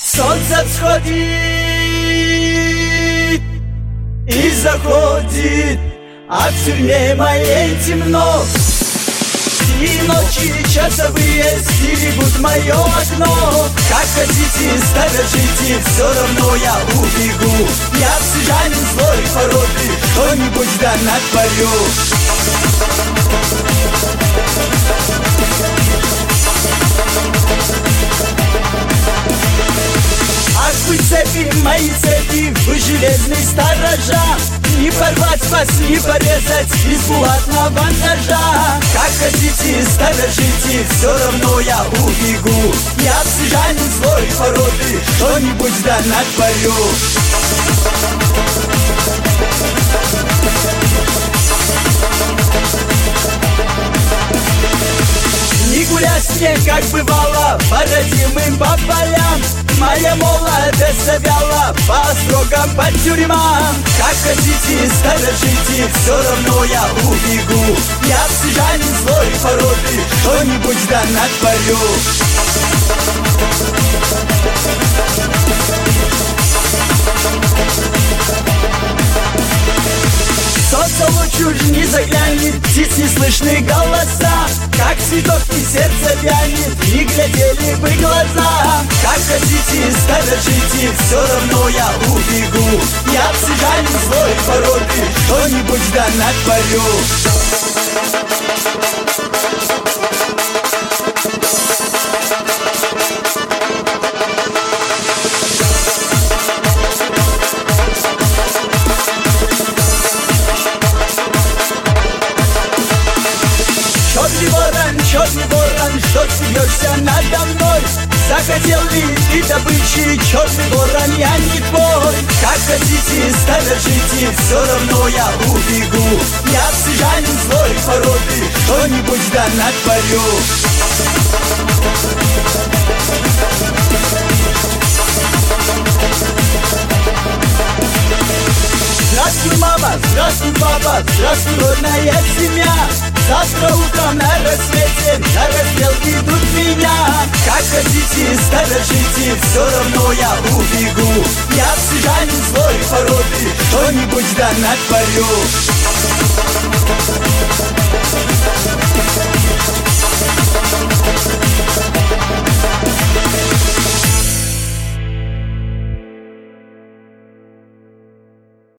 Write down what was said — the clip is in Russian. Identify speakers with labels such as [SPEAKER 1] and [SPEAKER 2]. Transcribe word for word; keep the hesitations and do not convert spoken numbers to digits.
[SPEAKER 1] Солнце всходит и заходит, а в тюрьме моей темно. И ночи часовые стерегут мое окно. Как хотите, сторожите, все равно я убегу. Я цыганин злой породы, что-нибудь да натворю. Ах вы цепи, мои цепи, вы железные сторожа. Не порвать вас, не порезать из булатного ножа. Как хотите, сторожите, все равно я убегу. Я цыганин злой породы, что-нибудь да натворю. Не гулять мне, как бывало, по родимым по полям. Моя молодость завяла по строкам, по тюрьмам. Как хотите, сторожите, все равно я убегу. Я цыганин злой породы, что-нибудь да натворю. Солнце лучше уж не заглянет, птиц не слышны голоса. Как цветок и сердце вянет, не глядели бы глаза. Как хотите, сторожите, все равно я убегу. Я цыганин злой породы, что-нибудь да натворю. Черный ворон, черный ворон, что смеешься надо мной? Захотел ли ты добычи, черный ворон, я не твой. Как хотите, сторожите, все равно я убегу. Я цыганин злой породы, что-нибудь да натворю. Здравствуй, мама, здравствуй, папа, здравствуй, родная семья. Завтра утром на рассвете на расстрел идут меня. Как хотите, сторожите, все равно я убегу. Я цыганин злой породы, что-нибудь да натворю.